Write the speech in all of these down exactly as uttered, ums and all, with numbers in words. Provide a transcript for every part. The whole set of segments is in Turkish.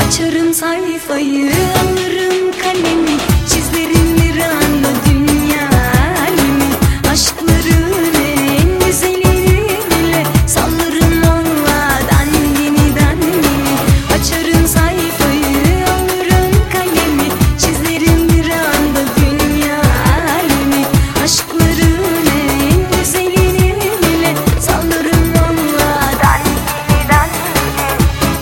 Açarım sayfayı, alırım kalemi, çizerim bir anda dünya alemi. Aşkların en güzelini bile sallarım onlardan yeniden yeni. Açarım sayfayı, alırım kalemi, çizerim bir anda dünya alemi. Aşkların en güzelini bile sallarım onlardan yeniden yeni.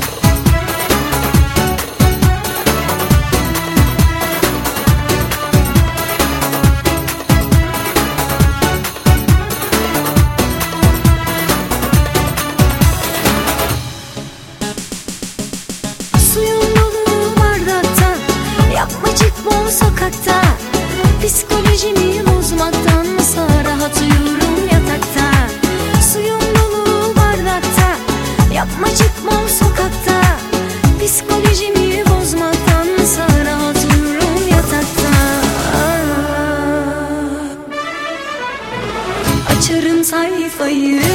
Suyun dolu bardakta, yapmacık bol sokakta. Psikolojimi bozmaktansa rahat uyurum yatakta. Suyun dolu bardakta, yapmacık bol sokakta. Psikolojimi bozmaktansa rahat uyurum yatakta. Açarım sayfayı,